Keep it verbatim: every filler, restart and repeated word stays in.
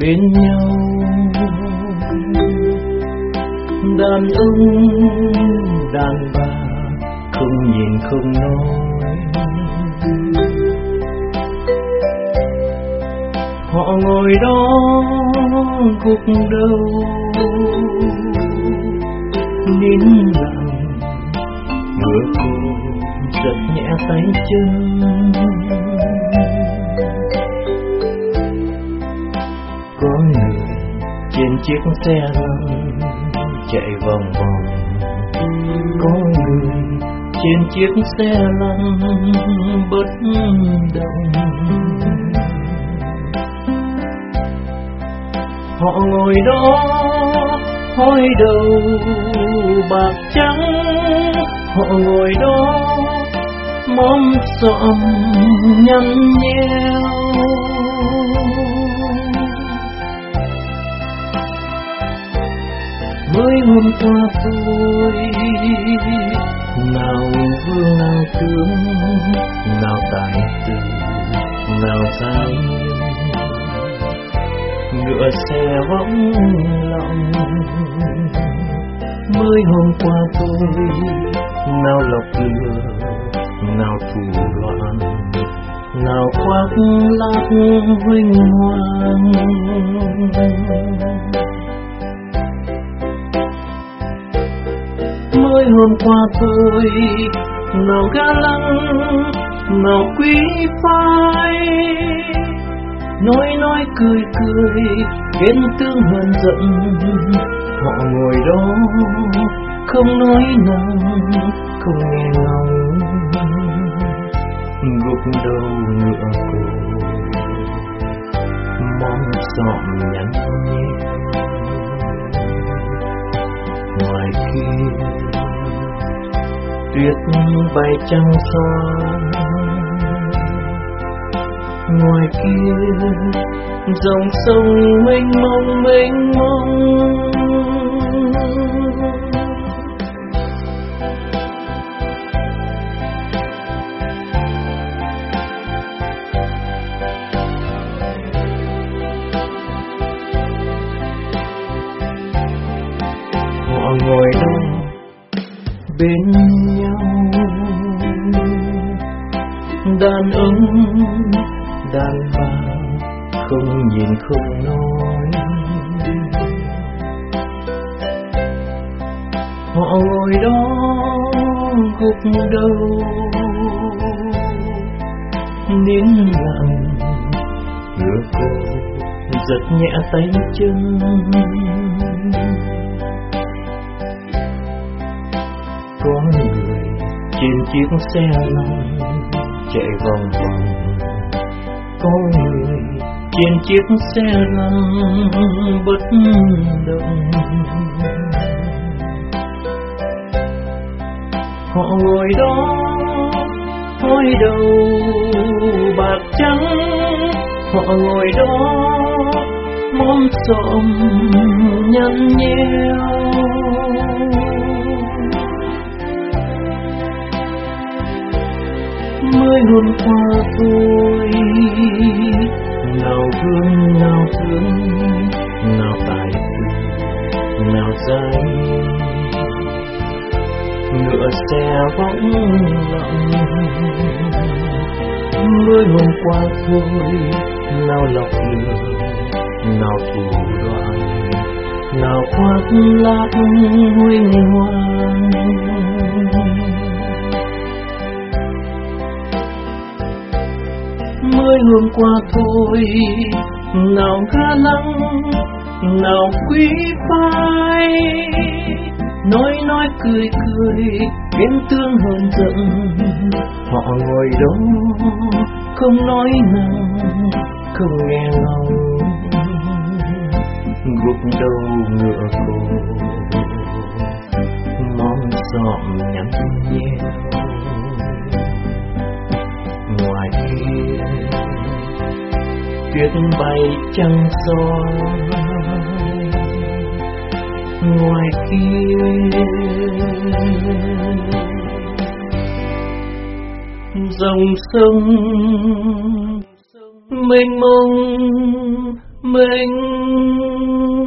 bên nhau. Đàn ông đàn bà không nhìn không nói, họ ngồi đó gục đầu nín lặng, ngửa cổ giật nhẹ tay chân. Có người trên chiếc xe lăn chạy vòng vòng, có người trên chiếc xe lăn bất động. Họ ngồi đó hói đầu bạc trắng, họ ngồi đó móm xọm nhăn nheo. Mới hôm qua tôi nào vương nào tướng, nào tài tử nào dám ngựa xe võng lòng. Mới hôm qua tôi nào lọc lừa, nào thủ loạn, nào khoác lác huênh hoang. Mới hôm qua tôi nào ga lăng, nào quý phái, nói nói cười cười ghen tương hờn giận. Họ ngồi đó không nói năng, không nghe ngóng, gục đầu ngựa cổ mong xọm nhắn nhẹ. Ngoài kia tuyết bay trăng xóa, ngoài kia dòng sông mênh mông mênh mông. Họ ngồi đó bên nhau, đàn ông đàn bà không nhìn không nói. Họ ngồi đó gục đầu nín lặng, ngửa cổ giật nhẹ tay chân. Có người trên chiếc xe lăn chạy vòng vòng, có người trên chiếc xe lăn bất động. Họ ngồi đó hói đầu bạc trắng, họ ngồi đó móm xọm nhăn nheo. Mới hôm qua tôi nào vương nào tướng, nào tài tử nào dám ngựa xe võng lặng. Mới hôm qua tôi nào lọc lừa, nào thủ đoạn, nào khoác lác huênh hoang. Mới hôm qua thôi nào ga lăng, nào quý phái, nói nói cười cười ghen tương hờn giận. Họ ngồi đó không nói năng, không nghe ngóng, gục đầu ngựa cổ mong xọm nhắn nheo. Ngoài kia tuyết bay trăng xóa, ngoài kia dòng sông mênh mông mình.